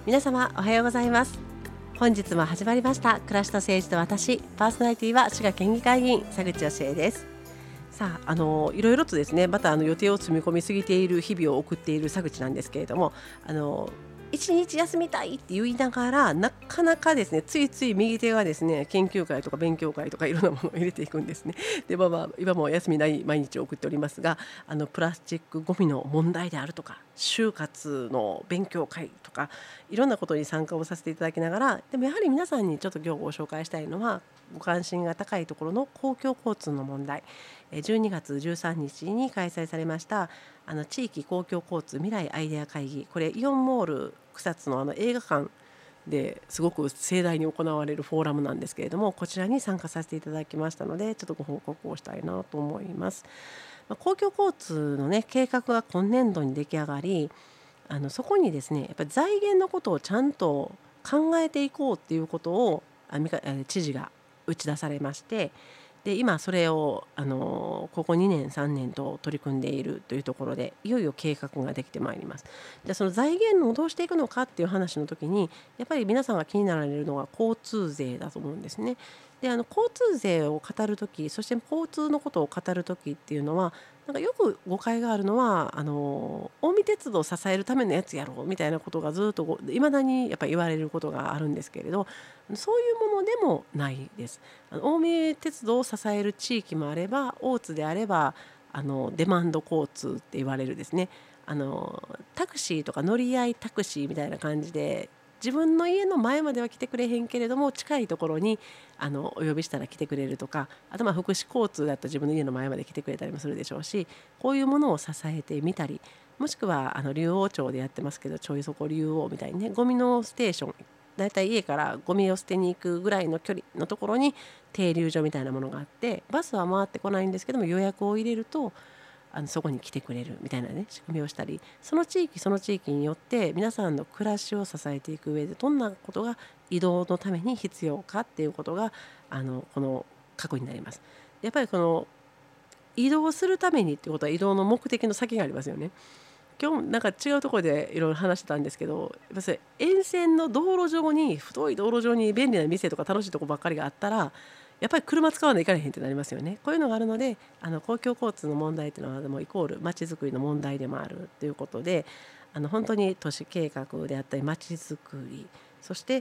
皆様おはようございます。本日も始まりました暮らしと政治と私。パーソナリティは滋賀県議会議員佐口芳恵です。さあ、いろいろとですね、また予定を積み込みすぎている日々を送っている佐口なんですけれども、一日休みたいって言いながらなかなかですね、ついつい右手がですね、研究会とか勉強会とかいろんなものを入れていくんですね。で、今も休みない毎日を送っておりますが、プラスチックごみの問題であるとか、就活の勉強会とか、いろんなことに参加をさせていただきながら、でもやはり皆さんにちょっと今日ご紹介したいのは、ご関心が高いところの公共交通の問題。12月13日に開催されました地域公共交通未来アイデア会議、これイオンモール草津の映画館ですごく盛大に行われるフォーラムなんですけれども、こちらに参加させていただきましたので、ちょっとご報告をしたいなと思います。公共交通のね、計画が今年度に出来上がり、そこにですね、やっぱり財源のことをちゃんと考えていこうっていうことを知事が打ち出されまして、で今それをここ2年3年と取り組んでいるというところで、いよいよ計画ができてまいります。でその財源をどうしていくのかっていう話の時に、やっぱり皆さんが気になられるのは交通税だと思うんですね。で交通税を語る時、そして交通のことを語る時っていうのは、なんかよく誤解があるのは、近江鉄道を支えるためのやつやろみたいなことがずっといまだにやっぱり言われることがあるんですけれど、そういうものでもないです。近江鉄道を支える地域もあれば、大津であればデマンド交通って言われるですね、タクシーとか乗り合いタクシーみたいな感じで、自分の家の前までは来てくれへんけれども、近いところにお呼びしたら来てくれるとか、あと福祉交通だったら自分の家の前まで来てくれたりもするでしょうし、こういうものを支えてみたり、もしくは竜王町でやってますけど、ちょいそこ竜王みたいにね、ゴミのステーション、だいたい家からゴミを捨てに行くぐらいの距離のところに停留所みたいなものがあって、バスは回ってこないんですけども、予約を入れるとそこに来てくれるみたいなね、仕組みをしたり、その地域その地域によって皆さんの暮らしを支えていく上で、どんなことが移動のために必要かっていうことがこの過去になります。やっぱりこの移動するためにっていうことは、移動の目的の先がありますよね。今日なんか違うところでいろいろ話してたんですけど、やっぱそれ沿線の道路上に、太い道路上に便利な店とか楽しいとこばっかりがあったら、やっぱり車使わないといかれへんってなりますよね。こういうのがあるので、公共交通の問題っていうのはもうイコールまちづくりの問題でもあるということで、本当に都市計画であったりまちづくり、そして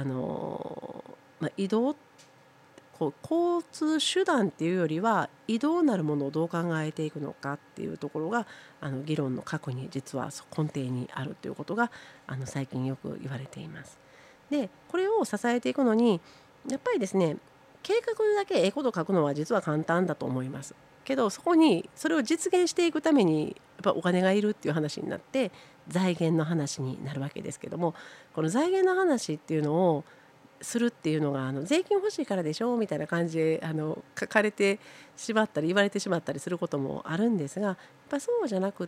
移動、交通手段っていうよりは移動なるものをどう考えていくのかっていうところが議論の核に実は根底にあるということが最近よく言われています。でこれを支えていくのに、やっぱりですね、計画だけことを書くのは実は簡単だと思いますけど、そこにそれを実現していくためにやっぱお金がいるっていう話になって、財源の話になるわけですけども、この財源の話っていうのをするっていうのが税金欲しいからでしょみたいな感じで書かれてしまったり言われてしまったりすることもあるんですが、やっぱそうじゃなくって、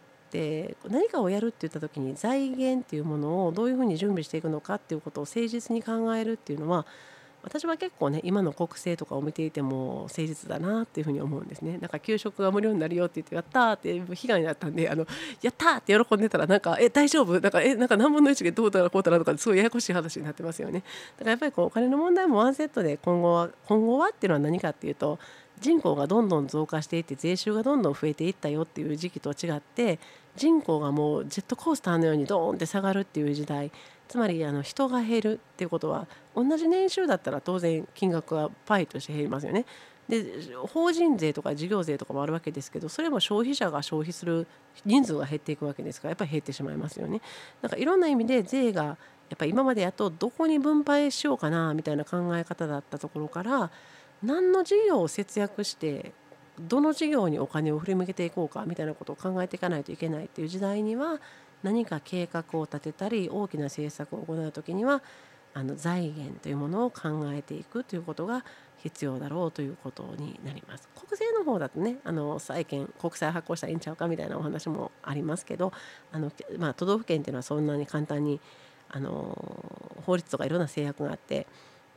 何かをやるって言った時に財源っていうものをどういうふうに準備していくのかっていうことを誠実に考えるっていうのは、私は結構ね、今の国政とかを見ていても誠実だなっていうふうに思うんですね。なんか給食が無料になるよって言って、やったーって悲願になったんで、やったーって喜んでたら、なんか大丈夫、なんか何分の1でどうだらこうだらとか、すごいややこしい話になってますよね。だからやっぱりお金の問題もワンセットで、今後はっていうのは何かっていうと、人口がどんどん増加していって税収がどんどん増えていったよっていう時期と違って、人口がもうジェットコースターのようにドーンって下がるっていう時代、つまり人が減るっていうことは、同じ年収だったら当然金額はパイとして減りますよね。で法人税とか事業税とかもあるわけですけど、それも消費者が消費する人数が減っていくわけですから、やっぱり減ってしまいますよね。なんかいろんな意味で税がやっぱり今までやとどこに分配しようかなみたいな考え方だったところから、何の事業を節約してどの事業にお金を振り向けていこうかみたいなことを考えていかないといけないっていう時代には、何か計画を立てたり大きな政策を行うときには財源というものを考えていくということが必要だろうということになります。国税の方だとね、債券国債発行したらいいんちゃうかみたいなお話もありますけど、都道府県っていうのはそんなに簡単に法律とかいろんな制約があって、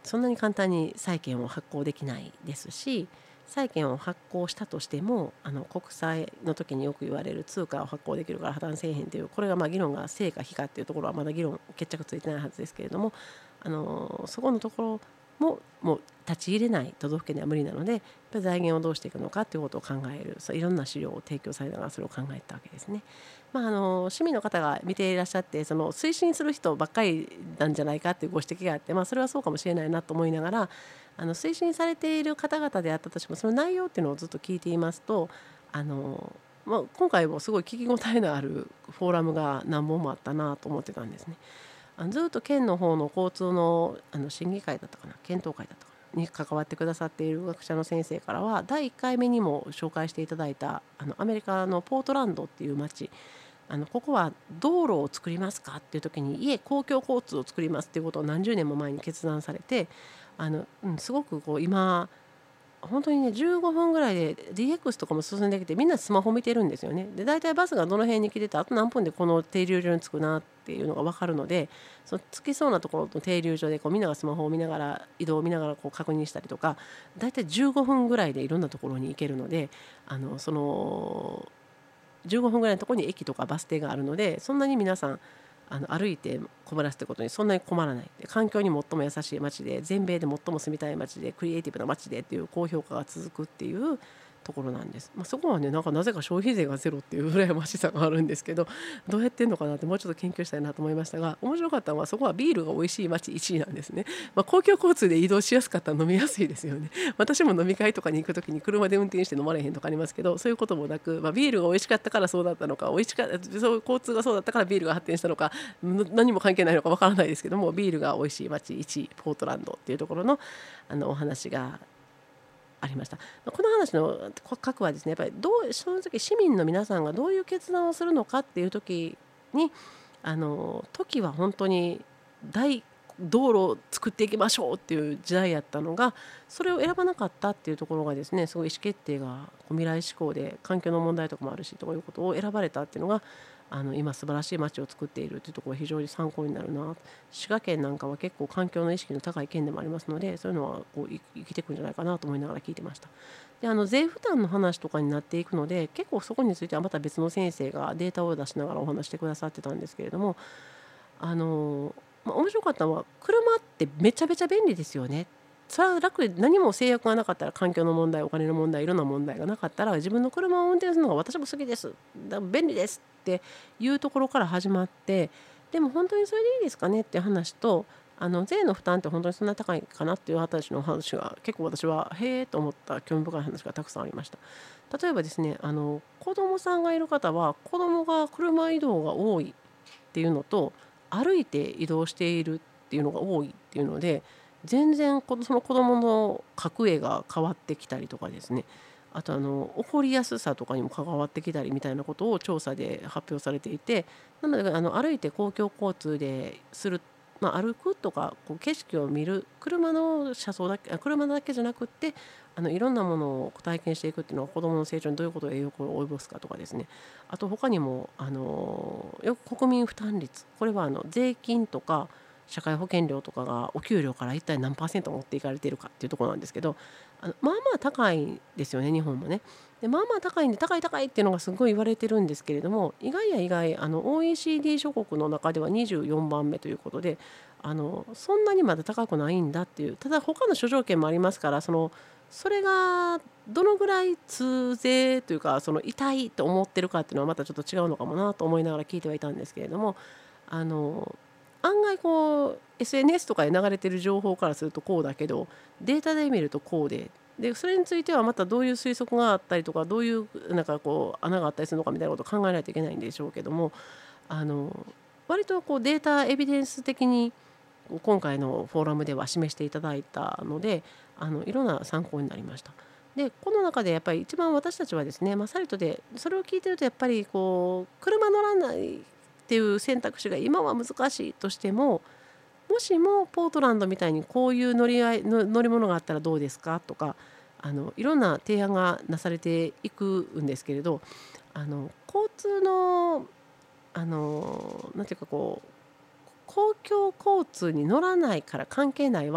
そんなに簡単に債券を発行できないですし、債券を発行したとしても国債の時によく言われる通貨を発行できるから破綻せえへんという、これが議論が成か非かっていうところはまだ議論決着ついてないはずですけれども、そこのところもう立ち入れない都道府県では無理なので、やっぱり財源をどうしていくのかということを考える、いろんな資料を提供されながらそれを考えたわけですね。市民の方が見ていらっしゃって、その推進する人ばっかりなんじゃないかっていうご指摘があって、それはそうかもしれないなと思いながら、推進されている方々であったとしても、その内容っていうのをずっと聞いていますと、今回もすごい聞き応えのあるフォーラムが何本もあったなと思ってたんですね。ずっと県の方の交通の、審議会だったかな、検討会だったかなに関わってくださっている学者の先生からは、第1回目にも紹介していただいたアメリカのポートランドっていう町、ここは道路を作りますかっていう時に公共交通を作りますっていうことを何十年も前に決断されて、すごく今本当にね15分ぐらいで DX とかも進んできて、みんなスマホ見てるんですよね。で大体バスがどの辺に来てて、あと何分でこの停留所に着くなっていうのが分かるので、その着きそうなところの停留所でみんながスマホを見ながら移動を見ながら確認したりとか、大体15分ぐらいでいろんなところに行けるので、その15分ぐらいのところに駅とかバス停があるので、そんなに皆さん歩いて困らすってことにそんなに困らない。で環境に最も優しい街で、全米で最も住みたい街で、クリエイティブな街でっていう高評価が続くっていうところなんです。そこはね、なぜか消費税がゼロっていう羨ましさがあるんですけど、どうやってんのかなってもうちょっと研究したいなと思いましたが、面白かったのはそこはビールが美味しい街1位なんですね。公共交通で移動しやすかったら飲みやすいですよね。私も飲み会とかに行く時に車で運転して飲まれへんとかありますけど、そういうこともなく、ビールが美味しかったからそうだったのか、美味しかったそう交通がそうだったからビールが発展したのか、何も関係ないのかわからないですけども、ビールが美味しい街1位ポートランドっていうところのお話がありました。この話の核はですね、やっぱり正直市民の皆さんがどういう決断をするのかっていう時に、時は本当に大道路を作っていきましょうっていう時代やったのが、それを選ばなかったっていうところがですね、すごい意思決定が未来志向で、環境の問題とかもあるしということを選ばれたっていうのが、今素晴らしい街を作っているというところが非常に参考になるな。滋賀県なんかは結構環境の意識の高い県でもありますので、そういうのは生きていくんじゃないかなと思いながら聞いてました。で税負担の話とかになっていくので、結構そこについてはまた別の先生がデータを出しながらお話してくださってたんですけれども、面白かったのは、車ってめちゃめちゃ便利ですよね。それは楽で、何も制約がなかったら、環境の問題、お金の問題、いろんな問題がなかったら、自分の車を運転するのが私も好きです、便利ですっていうところから始まって、でも本当にそれでいいですかねっていう話と、税の負担って本当にそんな高いかなっていう話の話が結構私はへえと思った興味深い話がたくさんありました。例えばですね、子供さんがいる方は子供が車移動が多いっていうのと、歩いて移動しているっていうのが多いっていうので、全然その子どもの格上が変わってきたりとかですね、あと起こりやすさとかにも関わってきたりみたいなことを調査で発表されていて、なので歩いて公共交通でする、歩くとか景色を見る、車の車窓だけ車だけじゃなくって、いろんなものを体験していくっていうのは子どもの成長にどういうことを影響を及ぼすかとかですね、あと他にもよく国民負担率、これは税金とか社会保険料とかがお給料から一体何パーセント持っていかれているかっていうところなんですけど、高いですよね、日本もね。で高いんで、高い高いっていうのがすごい言われてるんですけれども、意外や意外OECD 諸国の中では24番目ということで、そんなにまだ高くないんだっていう。ただ他の諸条件もありますから、それがどのぐらい痛税というか、痛いと思ってるかっていうのはまたちょっと違うのかもなと思いながら聞いてはいたんですけれども、あの案外SNS とかで流れてる情報からするとこうだけど、データで見るとこうで、それについてはまたどういう推測があったりとか、どういう穴があったりするのかみたいなことを考えないといけないんでしょうけども、割とデータエビデンス的に今回のフォーラムでは示していただいたので、いろんな参考になりました。でこの中でやっぱり一番私たちはですね、サイトでそれを聞いてると、やっぱり車乗らないっていう選択肢が今は難しいとしても、もしもポートランドみたいにこういう乗り物があったらどうですかとか、いろんな提案がなされていくんですけれど、交通のなんていうか公共交通に乗らないから関係ないわっ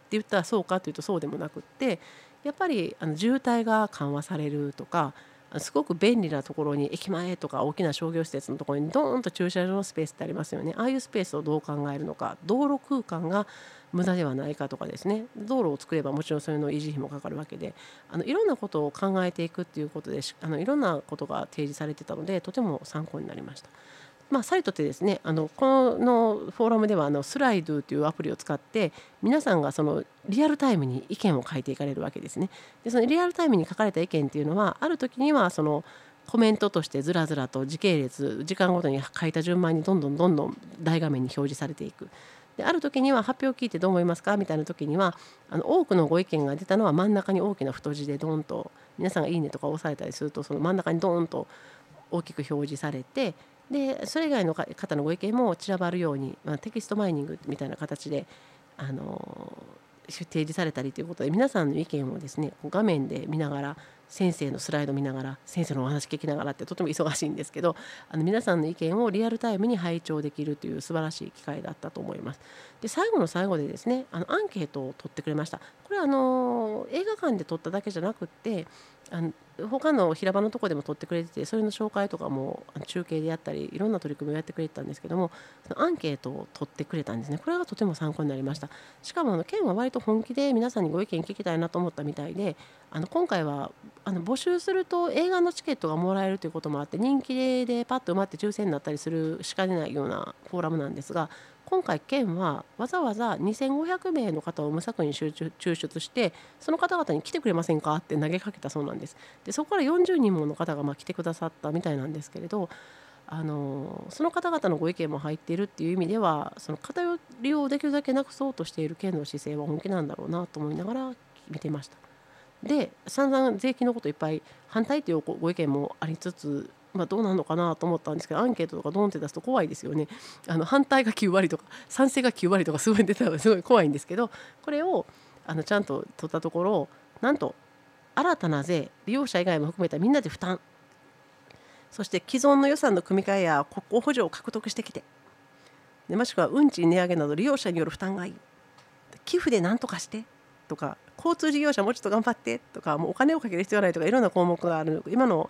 言ったらそうかというとそうでもなくって、やっぱり渋滞が緩和されるとか、すごく便利なところに駅前とか大きな商業施設のところにドーンと駐車場のスペースってありますよね。ああいうスペースをどう考えるのか、道路空間が無駄ではないかとかですね、道路を作ればもちろんそれの維持費もかかるわけで、いろんなことを考えていくっていうことでいろんなことが提示されてたので、とても参考になりました。さりとてですね、このフォーラムではスライドというアプリを使って皆さんがそのリアルタイムに意見を書いていかれるわけですね。でそのリアルタイムに書かれた意見っていうのは、ある時にはそのコメントとしてずらずらと時系列時間ごとに書いた順番にどんどん大画面に表示されていく。である時には発表を聞いてどう思いますかみたいな時には多くのご意見が出たのは真ん中に大きな太字でドンと皆さんがいいねとか押されたりすると、その真ん中にドンと大きく表示されて、でそれ以外の方のご意見も散らばるように、テキストマイニングみたいな形で提示されたりということで、皆さんの意見をですね画面で見ながら、先生のスライド見ながら、先生のお話聞きながらってとても忙しいんですけど、皆さんの意見をリアルタイムに拝聴できるという素晴らしい機会だったと思います。で最後の最後でですねアンケートを取ってくれました。これは映画館で撮っただけじゃなくって他の平場のところでも撮ってくれてて、それの紹介とかも中継でやったりいろんな取り組みをやってくれてたんですけども、そのアンケートを取ってくれたんですね。これがとても参考になりました。しかも県は割と本気で皆さんにご意見聞きたいなと思ったみたいで、今回は募集すると映画のチケットがもらえるということもあって、人気でパッと埋まって抽選になったりするしかねないようなフォーラムなんですが、今回県はわざわざ2500名の方を無作為に抽出して、その方々に来てくれませんかって投げかけたそうなんです。でそこから40人もの方が来てくださったみたいなんですけれど、その方々のご意見も入っているっていう意味では、その偏りをできるだけなくそうとしている県の姿勢は本気なんだろうなと思いながら見てました。で散々税金のこといっぱい反対というご意見もありつつ、どうなるのかなと思ったんですけど、アンケートとかドンって出すと怖いですよね。反対が9割とか賛成が9割とかすごい出たらすごい怖いんですけど、これをちゃんと取ったところ、なんと新たな税、利用者以外も含めたみんなで負担、そして既存の予算の組み替えや国庫補助を獲得してきて、でもしくは運賃値上げなど利用者による負担がいい、寄付で何とかしてとか、交通事業者もうちょっと頑張ってとか、もうお金をかける必要ないとか、いろんな項目がある。今の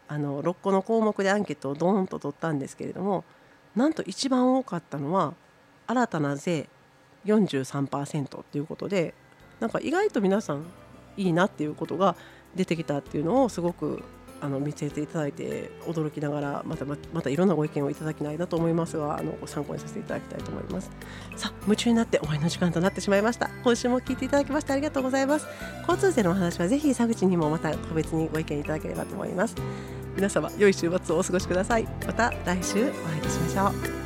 6個の項目でアンケートをドーンと取ったんですけれども、なんと一番多かったのは新たな税 43% ということで、なんか意外と皆さんいいなっていうことが出てきたっていうのをすごく見せていただいて驚きながら、またいろんなご意見をいただきたいなと思いますが、ご参考にさせていただきたいと思います。さあ、夢中になって終わりの時間となってしまいました。今週も聞いていただきましてありがとうございます。交通税のお話はぜひ佐口にもまた個別にご意見いただければと思います。皆様良い週末をお過ごしください。また来週お会いいたしましょう。